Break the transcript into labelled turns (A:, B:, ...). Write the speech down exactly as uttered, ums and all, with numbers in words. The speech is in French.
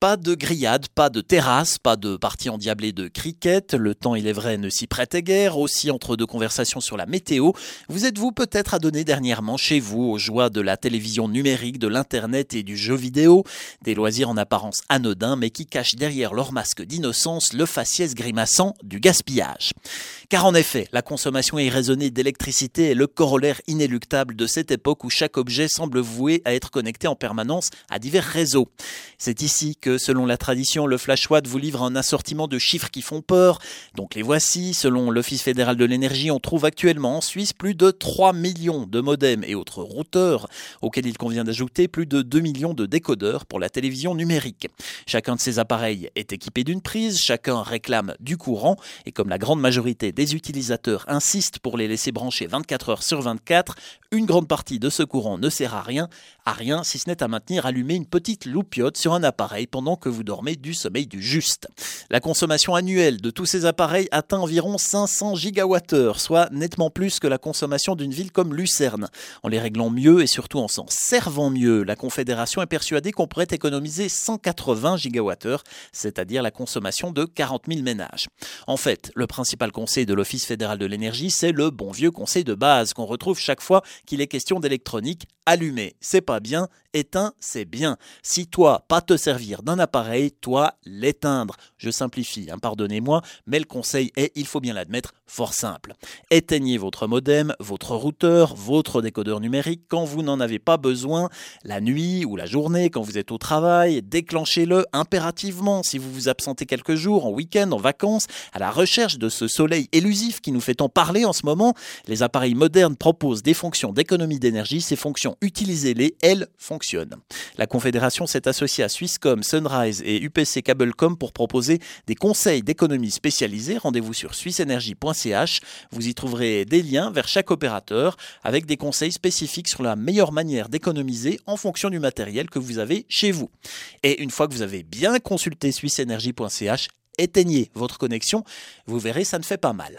A: Pas de grillade, pas de terrasse, pas de partie endiablée de cricket. Le temps, il est vrai, ne s'y prêtait guère. Aussi, entre deux conversations sur la météo, vous êtes-vous peut-être adonné dernièrement chez vous aux joies de la télévision numérique, de l'internet et du jeu vidéo? Des loisirs en apparence anodins, mais qui cachent derrière leur masque d'innocence le faciès grimaçant du gaspillage. Car en effet, la consommation irraisonnée d'électricité est le corollaire inéluctable de cette époque où chaque objet semble voué à être connecté en permanence à divers réseaux. C'est ici que, selon la tradition, le Flash Watt vous livre un assortiment de chiffres qui font peur. Donc les voici. Selon l'Office fédéral de l'énergie, on trouve actuellement en Suisse plus de trois millions de modems et autres routeurs, auxquels il convient d'ajouter plus de deux millions de décodeurs pour la télévision numérique. Chacun de ces appareils est équipé d'une prise, chacun réclame du courant, et comme la grande majorité des utilisateurs insistent pour les laisser brancher vingt-quatre heures sur vingt-quatre, une grande partie de ce courant ne sert à rien, à rien si ce n'est à maintenir allumée une petite loupiote sur un appareil pendant que vous dormez du sommeil du juste. La consommation annuelle de tous ces appareils atteint environ cinq cents gigawattheures, soit nettement plus que la consommation d'une ville comme Lucerne. En les réglant mieux et surtout en s'en servant mieux, la Confédération est persuadée qu'on pourrait économiser cent quatre-vingts gigawattheures, c'est-à-dire la consommation de quarante mille ménages. En fait, le principal conseil de l'Office fédéral de l'énergie, c'est le bon vieux conseil de base qu'on retrouve chaque fois qu'il est question d'électronique. Allumer, c'est pas bien, éteint, c'est bien. Si toi, pas te servir d'un appareil, toi, l'éteindre. Je simplifie, hein, pardonnez-moi, mais le conseil est, il faut bien l'admettre, fort simple. Éteignez votre modem, votre routeur, votre décodeur numérique quand vous n'en avez pas besoin, la nuit ou la journée, quand vous êtes au travail, déclenchez-le impérativement si vous vous absentez quelques jours, en week-end, en vacances, à la recherche de ce soleil élusif qui nous fait tant parler en ce moment. Les appareils modernes proposent des fonctions d'économie d'énergie, ces fonctions, utilisez-les, elles fonctionnent. La Confédération s'est associée à Swisscom, Sunrise et U P C Cablecom pour proposer des conseils d'économie spécialisés. Rendez-vous sur swissenergie point c h. Vous y trouverez des liens vers chaque opérateur avec des conseils spécifiques sur la meilleure manière d'économiser en fonction du matériel que vous avez chez vous. Et une fois que vous avez bien consulté swissenergie point c h, éteignez votre connexion. Vous verrez, ça ne fait pas mal.